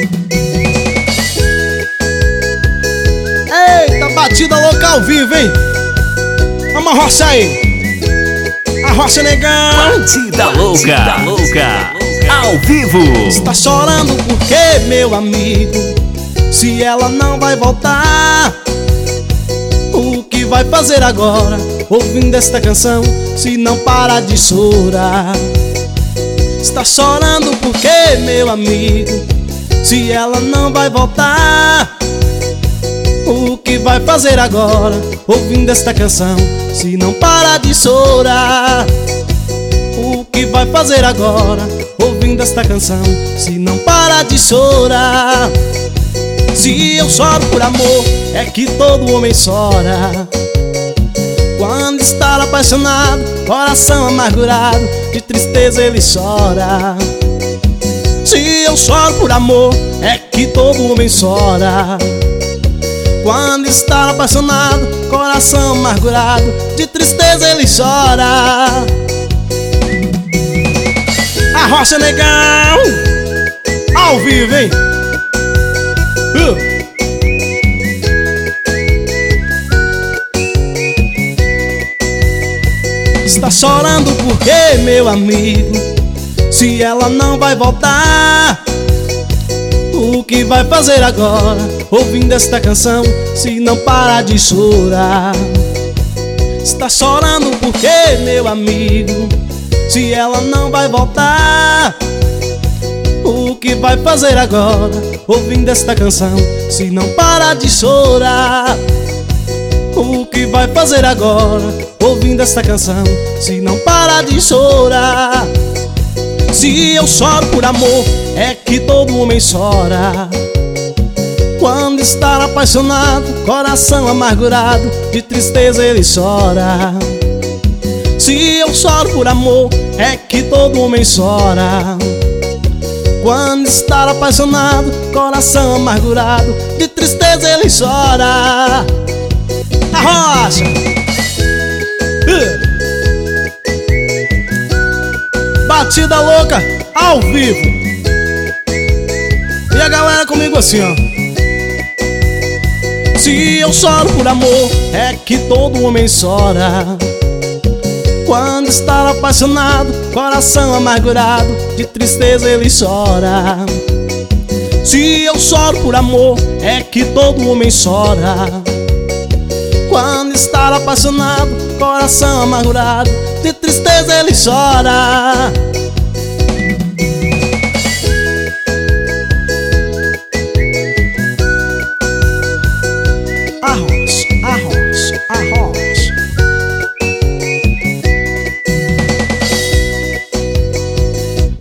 Eita, batida louca ao vivo, hein? Vamos arrochar aí. Arrocha, negão. Batida louca, ao vivo. Está chorando por quê, meu amigo? Se ela não vai voltar, o que vai fazer agora? Ouvindo esta canção, se não parar de chorar. Está chorando por quê, meu amigo? Se ela não vai voltar, o que vai fazer agora? Ouvindo esta canção, se não parar de chorar. O que vai fazer agora? Ouvindo esta canção, se não parar de chorar. Se eu choro por amor, é que todo homem chora. Quando está apaixonado, coração amargurado, de tristeza ele chora. Se eu choro por amor, é que todo homem chora. Quando está apaixonado, coração amargurado, de tristeza ele chora. Arrocha, negão, ao vivo, hein? Está chorando por quê, meu amigo? Se ela não vai voltar, o que vai fazer agora? Ouvindo esta canção, se não parar de chorar. Está chorando por quê, meu amigo? Se ela não vai voltar, o que vai fazer agora? Ouvindo esta canção, se não parar de chorar. O que vai fazer agora? Ouvindo esta canção, se não parar de chorar. Se eu choro por amor, é que todo homem chora. Quando está apaixonado, coração amargurado, de tristeza ele chora. Se eu choro por amor, é que todo homem chora. Quando está apaixonado, coração amargurado, de tristeza ele chora. Arrocha! Batida louca, ao vivo. E a galera comigo assim, ó. Se eu choro por amor, é que todo homem chora. Quando está apaixonado, coração amargurado, de tristeza ele chora. Se eu choro por amor, é que todo homem chora. Quando está apaixonado, coração amargurado, de tristeza ele chora.